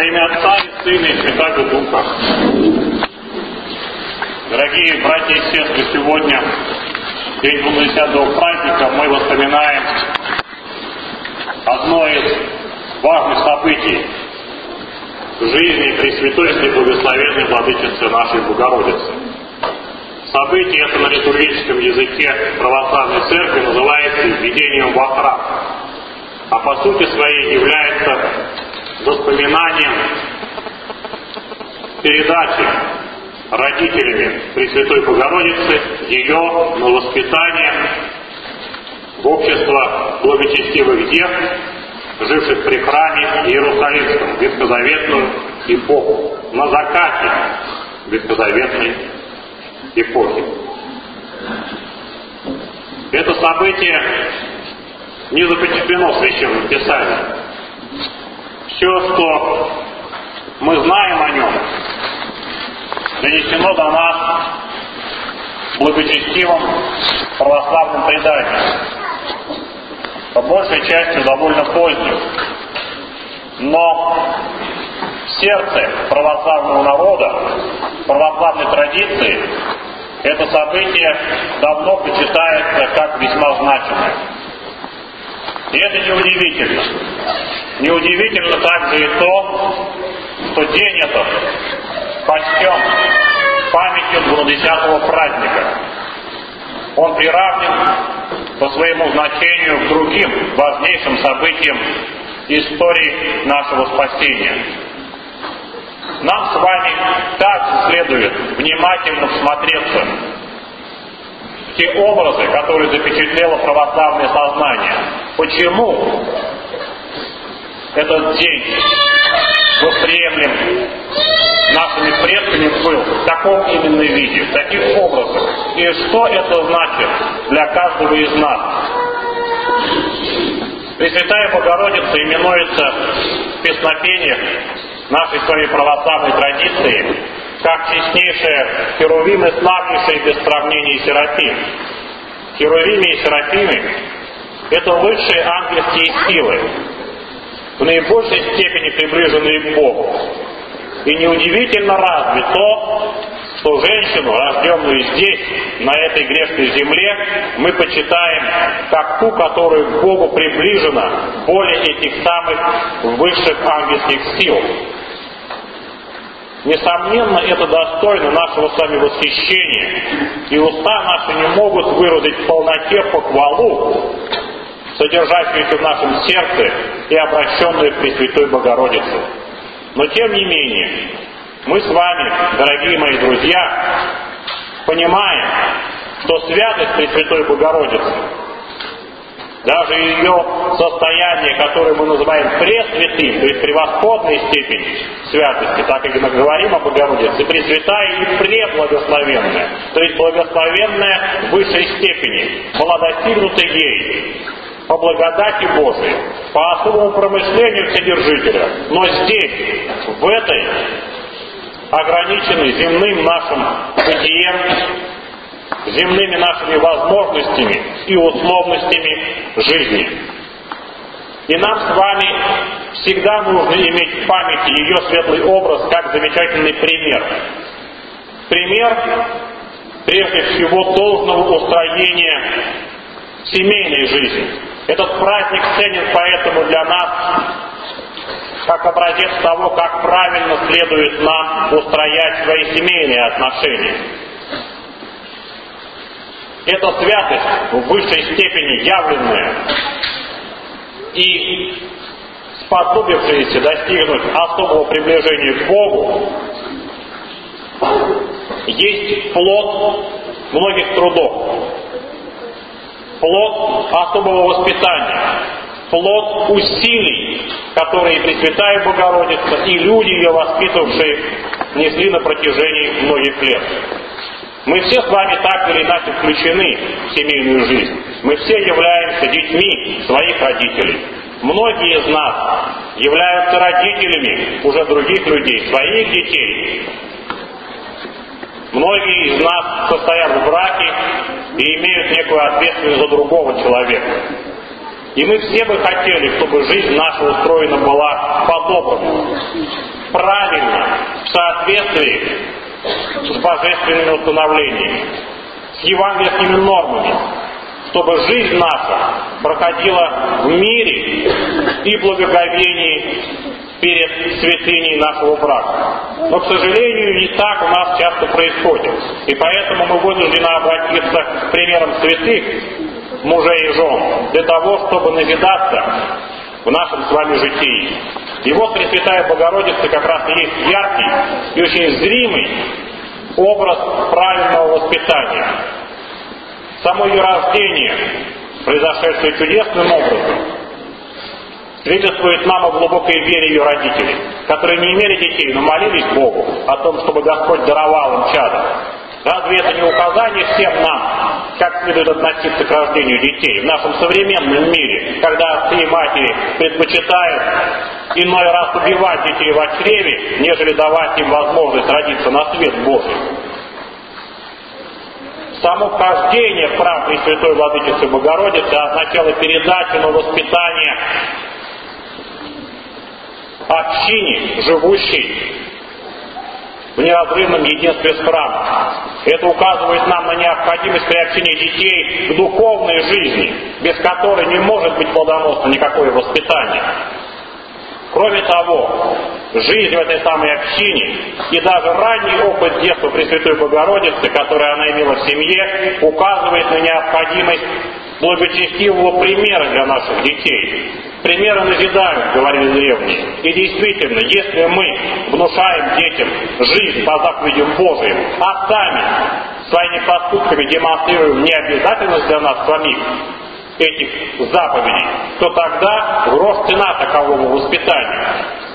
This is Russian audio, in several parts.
Во имя Отца и Сына и Святаго Духа. Дорогие братья и сестры, сегодня, в день 20-го праздника, мы вспоминаем одно из важных событий в жизни Пресвятой и Благословенной Владычицы нашей Богородицы. Событие это на литургическом языке православной церкви называется введением во храм, а по сути своей является воспоминанием передачи родителями Пресвятой Богородицы ее на воспитание в общество благочестивых дев, живших при храме Иерусалимском в ветхозаветную эпоху, на закате ветхозаветной эпохи. Это событие не запечатлено в Священном Писании. Все, что мы знаем о нем, донесено до нас благочестивым православным преданием, по большей части довольно поздним. Но в сердце православного народа, православной традиции, это событие давно почитается как весьма значимое. И это неудивительно. Неудивительно также и то, что день этот почтен памятью 20-го праздника. Он приравнен по своему значению к другим важнейшим событиям истории нашего спасения. Нам с вами также следует внимательно всмотреться в те образы, которые запечатлело православное сознание. Почему этот день восприемлем нашими предками был в таком именно виде, в таких образах? И что это значит для каждого из нас? Пресвятая Богородица именуется в песнопениях нашей своей православной традиции как честнейшая Херувим и славнейшая без сравнения Серафим. Херувимы и Серафимы — это высшие ангельские силы, в наибольшей степени приближенные к Богу. И неудивительно разве то, что женщину, рожденную здесь, на этой грешной земле, мы почитаем как ту, которая к Богу приближена более этих самых высших ангельских сил. Несомненно, это достойно нашего с вами восхищения, и уста наши не могут выразить в полноте похвалу, содержащуюся в нашем сердце и обращенную к Пресвятой Богородице. Но тем не менее, мы с вами, дорогие мои друзья, понимаем, что святость Пресвятой Богородицы, даже ее состояние, которое мы называем пресвятым, то есть превосходной степени святости, так как мы говорим о Богородице, пресвятая и преблагословенная, то есть благословенная в высшей степени, была достигнута ей по благодати Божией, по особому промышлению Вседержителя. Но здесь, в этой ограниченной земным нашим бытием, земными нашими возможностями и условностями жизни. И нам с вами всегда нужно иметь в памяти ее светлый образ как замечательный пример. Пример, прежде всего, должного устроения семейной жизни. Этот праздник ценен поэтому для нас как образец того, как правильно следует нам устроять свои семейные отношения. Эта святость в высшей степени явленная и сподобившаяся достигнуть особого приближения к Богу, есть плод многих трудов, плод особого воспитания, плод усилий, которые Пресвятая Богородица и люди, ее воспитавшие, несли на протяжении многих лет. Мы все с вами так или иначе включены в семейную жизнь. Мы все являемся детьми своих родителей. Многие из нас являются родителями уже других людей, своих детей. Многие из нас состоят в браке и имеют некую ответственность за другого человека. И мы все бы хотели, чтобы жизнь наша устроена была по-доброму, правильно, в соответствии с божественными установлениями, с евангельскими нормами, чтобы жизнь наша проходила в мире и благоговении перед святыней нашего брака. Но, к сожалению, не так у нас часто происходит. И поэтому мы вынуждены обратиться к примерам святых мужей и жен, для того, чтобы назидаться в нашем с вами житии. И вот Пресвятая Богородица как раз и есть яркий и очень зримый образ правильного воспитания. Само ее рождение, произошедшее чудесным образом, свидетельствует нам о глубокой вере ее родителей, которые не имели детей, но молились Богу о том, чтобы Господь даровал им чадо. Разве это не указание всем нам, как следует относиться к рождению детей в нашем современном мире, когда отцы и матери предпочитают иной раз убивать детей в чреве, нежели давать им возможность родиться на свет Божий? Само вхождение в храм Пресвятой Владычицы Богородицы означало передачу на воспитание общине, живущей в неразрывном единстве с храмом. Это указывает нам на необходимость приобщения детей к духовной жизни, без которой не может быть плодоносно никакое воспитание. Кроме того, жизнь в этой самой общине и даже ранний опыт детства Пресвятой Богородицы, который она имела в семье, указывает на необходимость благочестивого примера для наших детей. Примеры назидают, говорили древние. И действительно, если мы внушаем детям жизнь по заповедям Божиим, а сами своими поступками демонстрируем необязательность для нас самих этих заповедей, то тогда грош цена такового воспитания.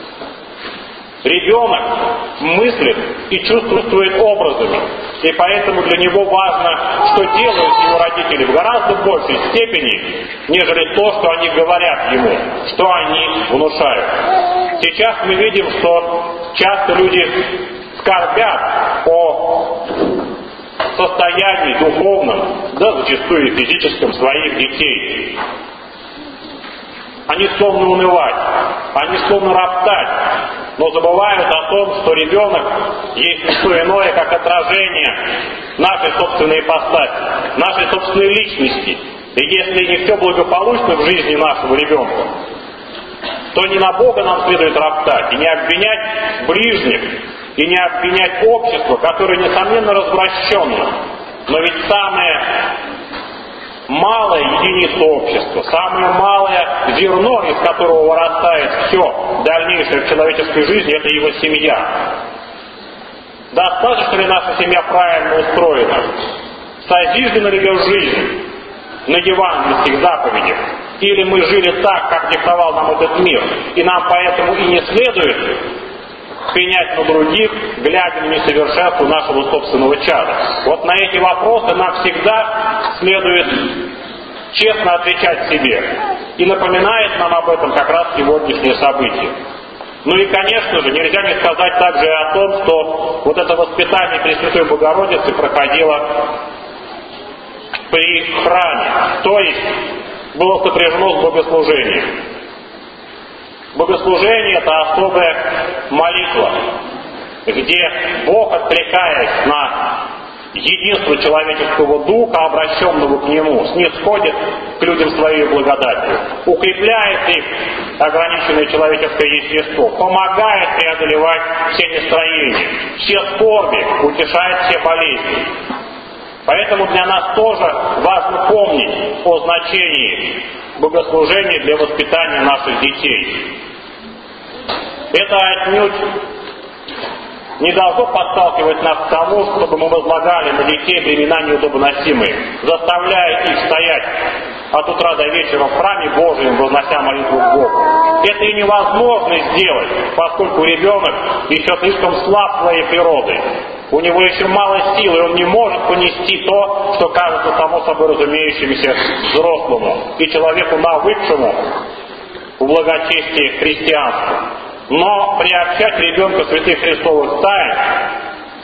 Ребенок мыслит и чувствует образами, и поэтому для него важно, что делают его родители в гораздо большей степени, нежели то, что они говорят ему, что они внушают. Сейчас мы видим, что часто люди скорбят о состоянии духовном, да зачастую и физическом своих детей. Они склонны унывать, они склонны роптать, но забывают о том, что ребенок есть не что иное, как отражение нашей собственной ипостаси, нашей собственной личности. И если не все благополучно в жизни нашего ребенка, то не на Бога нам следует роптать и не обвинять ближних, и не обвинять общество, которое, несомненно, развращенно. Но ведь самое малая единица общества, самое малое зерно, из которого вырастает все дальнейшее в человеческой жизни, это его семья. Достаточно ли наша семья правильно устроена? Созиждена ли ее жизнь на евангельских заповедях? Или мы жили так, как диктовал нам этот мир, и нам поэтому и не следует пенять на других, глядя на несовершенство нашего собственного чада? Вот на эти вопросы нам всегда следует честно отвечать себе. И напоминает нам об этом как раз сегодняшнее событие. Ну и, конечно же, нельзя не сказать также и о том, что вот это воспитание Пресвятой Богородицы проходило при храме, то есть было сопряжено с богослужением. Богослужение — это особая молитва, где Бог, откликаясь на единство человеческого духа, обращенного к Нему, снисходит к людям своей благодатью, укрепляет их ограниченное человеческое естество, помогает преодолевать все нестроения, все скорби, утешает все болезни. Поэтому для нас тоже важно помнить о значении богослужения для воспитания наших детей. Это отнюдь не должно подталкивать нас к тому, чтобы мы возлагали на детей бремена неудобоносимые, заставляя их стоять от утра до вечера в храме Божьем, вознося молитву к Богу. Это и невозможно сделать, поскольку ребенок еще слишком слаб своей природой. У него еще мало сил, и он не может понести то, что кажется само собой разумеющимся взрослому и человеку, навыкшему в благочестии христианства. Но приобщать ребенка святых христовых тайн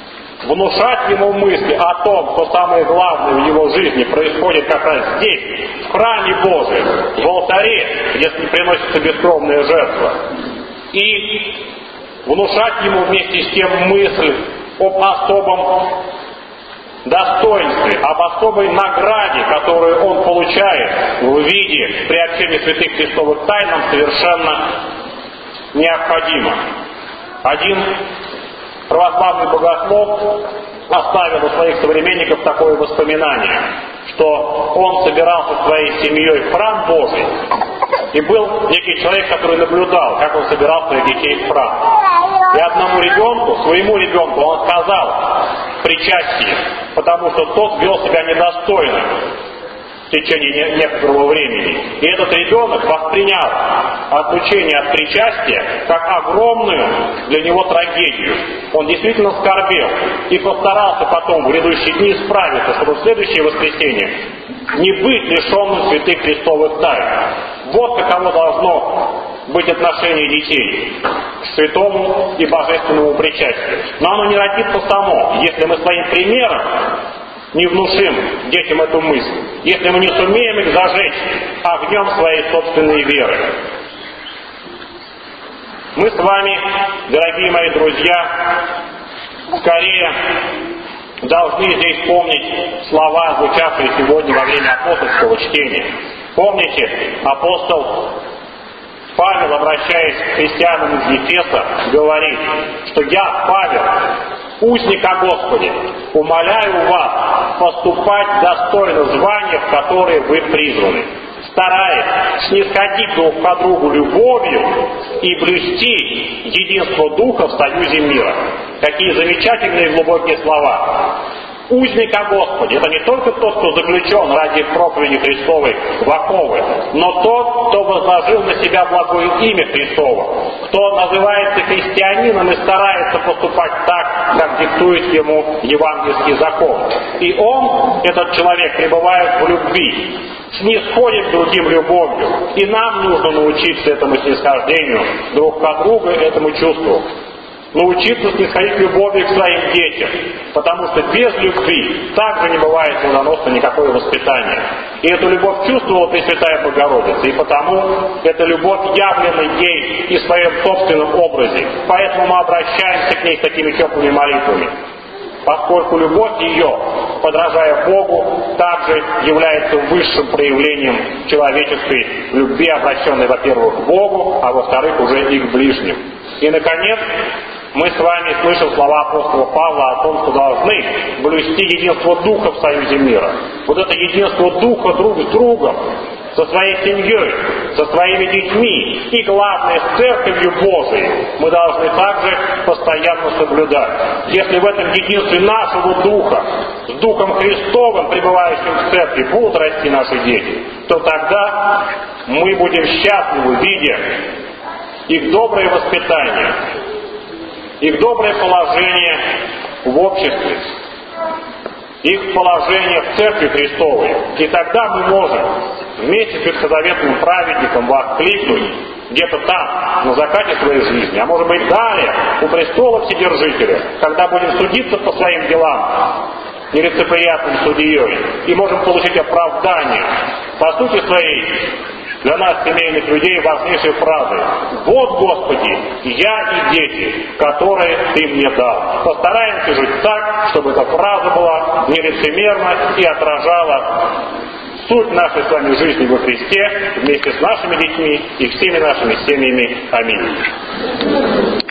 внушать ему мысли о том, что самое главное в его жизни происходит как раз здесь, в храме Божьем, в алтаре, где приносится бескровная жертва. И внушать ему вместе с тем мысль об особом достоинстве, об особой награде, которую он получает в виде приобщения святых христовых тайн, нам совершенно необходимо. Один православный богослов оставил у своих современников такое воспоминание, что он собирался своей семьей в храм Божий, и был некий человек, который наблюдал, как он собирал своих детей в храм. И одному ребенку, своему ребенку, он сказал причастие, потому что тот вел себя недостойно в течение некоторого времени. И этот ребенок воспринял отлучение от причастия как огромную для него трагедию. Он действительно скорбел и постарался потом в грядущие дни исправиться, чтобы в следующее воскресенье не быть лишенным святых христовых тайн. Вот каково должно быть отношение детей к святому и божественному причастию. Но оно не родится само, если мы своим примером не внушим детям эту мысль, если мы не сумеем их зажечь огнем своей собственной веры. Мы с вами, дорогие мои друзья, скорее должны здесь помнить слова, звучавшие сегодня во время апостольского чтения. Помните, апостол Павел, обращаясь к христианам из Ефеса, говорит, что я, Павел, узник о Господе, умоляю вас поступать достойно звания, в которое вы призваны, стараясь снисходить друг по другу любовью и блюсти единство Духа в союзе мира. Какие замечательные и глубокие слова. Узник о Господе — это не только тот, кто заключен ради проповеди Христовой в оковы, но тот, кто возложил на себя благое имя Христово, кто называется христианином и старается поступать так, как диктует ему евангельский закон. И он, этот человек, пребывает в любви, снисходит к другим любовью. И нам нужно научиться этому снисхождению друг к другу, этому чувству. Научиться снисходить любовью к своим детям, потому что без любви также не бывает плодоносно никакое воспитание. И эту любовь чувствовала Пресвятая Богородица, и потому эта любовь явлена ей и в своем собственном образе. Поэтому мы обращаемся к ней с такими теплыми молитвами. Поскольку любовь ее, подражая Богу, также является высшим проявлением человеческой любви, обращенной, во-первых, к Богу, а во-вторых, уже и к ближним. И, наконец, мы с вами слышим слова апостола Павла о том, что должны блюсти единство Духа в союзе мира. Вот это единство Духа друг с другом, со своей семьей, со своими детьми и, главное, с Церковью Божией мы должны также постоянно соблюдать. Если в этом единстве нашего Духа, с Духом Христовым, пребывающим в Церкви, будут расти наши дети, то тогда мы будем счастливы, видя их доброе воспитание, их доброе положение в обществе, их положение в Церкви Христовой. И тогда мы можем вместе с ветхозаветным праведником воскликнуть где-то там, на закате своей жизни, а может быть далее, у престола Вседержителя, когда будем судиться по своим делам нелицеприятным судьей, и можем получить оправдание. По сути своей, для нас, семейных людей, важнейшие фразы: «Вот, Господи, я и дети, которые Ты мне дал». Постараемся жить так, чтобы эта фраза была нелицемерна и отражала суть нашей с вами жизни во Христе вместе с нашими детьми и всеми нашими семьями. Аминь.